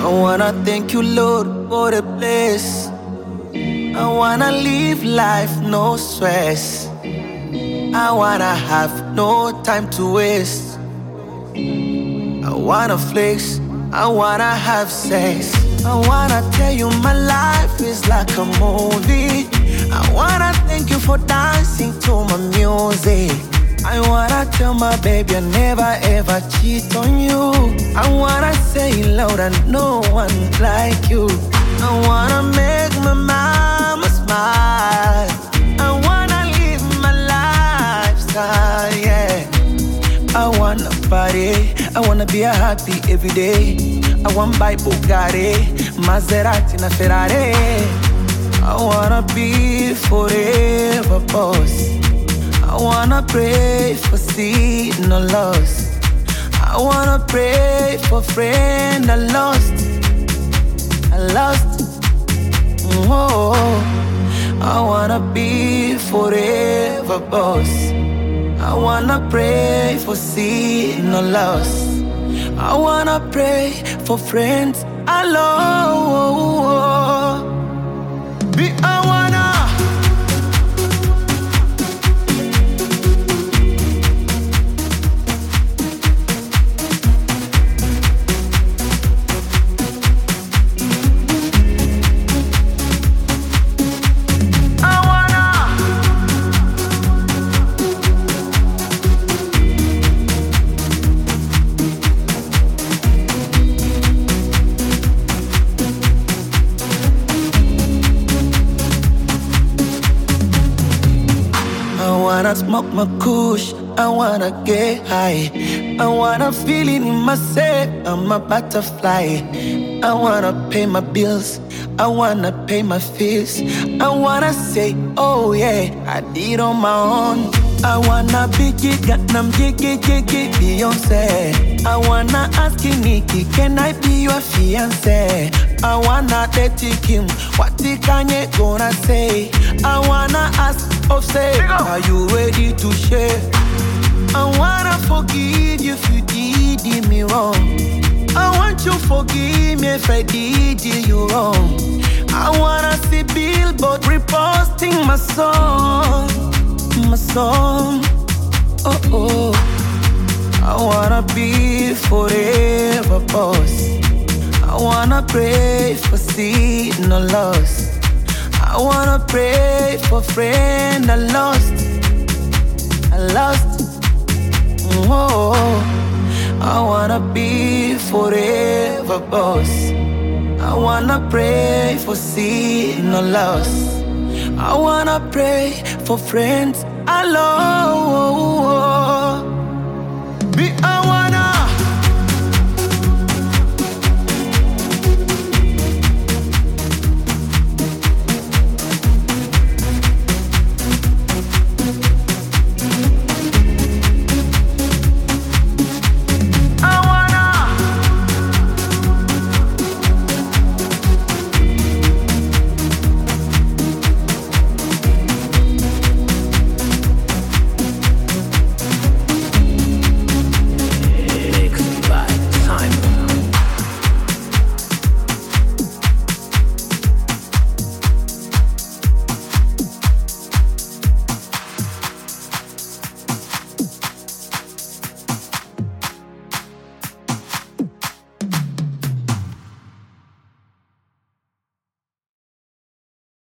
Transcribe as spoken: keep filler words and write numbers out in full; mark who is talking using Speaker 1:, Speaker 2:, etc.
Speaker 1: I wanna thank you, Lord, for the bliss. I wanna live life, no stress. I wanna have no time to waste. I wanna flex, I wanna have sex. I wanna tell you my life is like a movie. I wanna thank you for dancing to my music. I wanna tell my baby I never ever cheat on you. I wanna say it loud and no one like you. I wanna make my mama smile. I wanna live my lifestyle, yeah. I wanna party, I wanna be a happy every day. I wanna buy Bugatti, Maserati na Ferrari. I wanna be forever boss. I wanna pray for seed, no loss. I wanna pray for friend I lost. I lost. Oh, I wanna be forever boss. I wanna pray for seed, no loss. I wanna pray for friends I love. Be I wanna. I wanna smoke my kush, I wanna get high. I wanna feel it in myself, I'm a butterfly. I wanna pay my bills, I wanna pay my fees. I wanna say, oh yeah, I did on my own. I wanna be Gangnam Jiggy Jiggy Beyonce. I wanna ask you, Nikki, can I be your fiance? I wanna date Kim, what the Kanye gonna say? I wanna ask Offset, are you ready to share? I wanna forgive you if you did me wrong. I want you to forgive me if I did you wrong. I wanna see Billboard reposting my song, my song. Oh oh. I wanna be forever boss. I wanna pray for seed, no loss. I wanna pray for friend I lost. I lost. Oh, I wanna be forever boss. I wanna pray for seed, no loss. I wanna pray for friends I love. Be